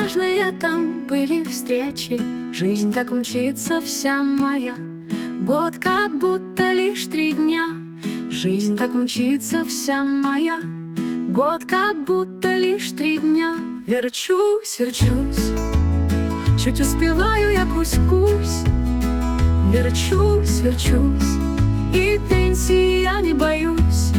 важные там были встречи. Жизнь так мчится вся моя, год как будто лишь 3 дня. Жизнь так мчится вся моя, год как будто лишь 3 дня. Верчусь, верчусь, чуть успеваю я кусь-кусь. Верчусь, верчусь, и пенсии я не боюсь.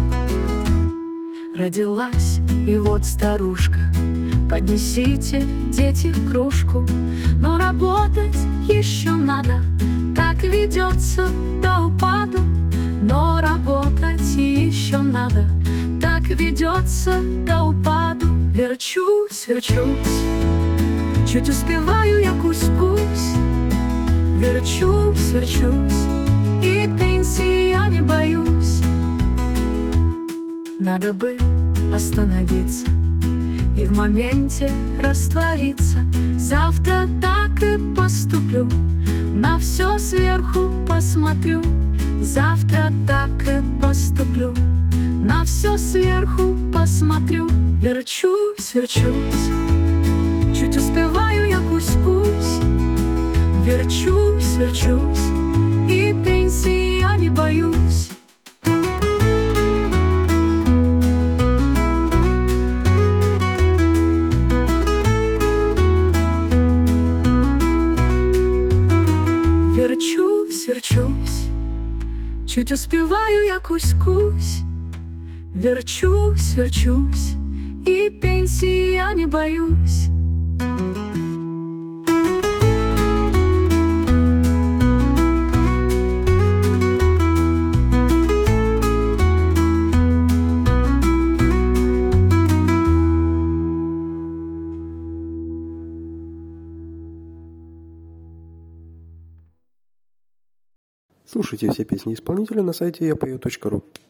Родилась, и вот старушка, поднесите, дети, кружку. Но работать еще надо, так ведется до упаду. Но работать еще надо, так ведется до упаду. Верчусь, верчусь, чуть успеваю я кусь-кусь. Верчусь, верчусь, и пенсии я не боюсь. Надо бы остановиться и в моменте раствориться. Завтра так и поступлю, на все сверху посмотрю. Завтра так и поступлю, на все сверху посмотрю. Верчусь, верчусь, чуть успеваю я кусь-кусь. Верчусь, верчусь, и пенсии я не боюсь. Верчусь, верчусь, чуть успеваю я кусь-кусь. Верчусь, верчусь, и пенсии я не боюсь. Слушайте все песни исполнителя на сайте yapою.ru.